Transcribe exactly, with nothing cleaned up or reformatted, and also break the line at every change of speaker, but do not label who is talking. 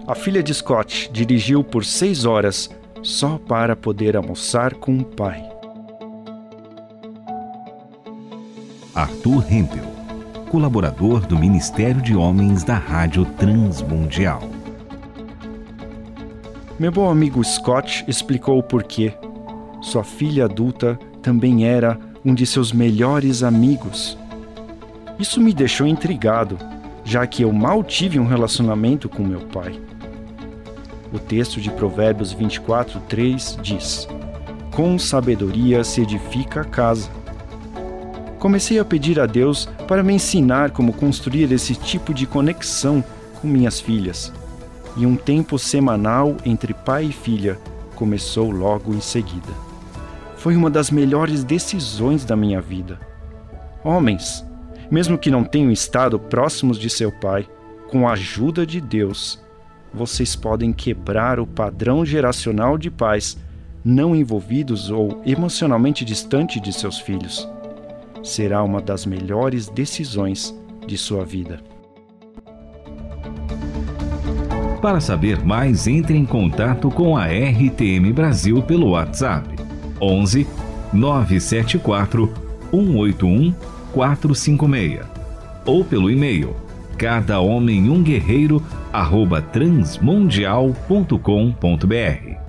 A filha de Scott dirigiu por seis horas só para poder almoçar com o pai.
Arthur Hempel, colaborador do Ministério de Homens da Rádio Transmundial.
Meu bom amigo Scott explicou o porquê. Sua filha adulta também era um de seus melhores amigos. Isso me deixou intrigado, já que eu mal tive um relacionamento com meu pai. O texto de Provérbios vinte e quatro, três diz: com sabedoria se edifica a casa. Comecei a pedir a Deus para me ensinar como construir esse tipo de conexão com minhas filhas. E um tempo semanal entre pai e filha começou logo em seguida. Foi uma das melhores decisões da minha vida. Homens, mesmo que não tenham estado próximos de seu pai, com a ajuda de Deus, vocês podem quebrar o padrão geracional de pais não envolvidos ou emocionalmente distante de seus filhos. Será uma das melhores decisões de sua vida.
Para saber mais, entre em contato com a R T M Brasil pelo WhatsApp onze, nove sete quatro, um oito um, quatro cinco seis ou pelo e-mail cada homem um guerreiro arroba transmundial ponto com ponto br.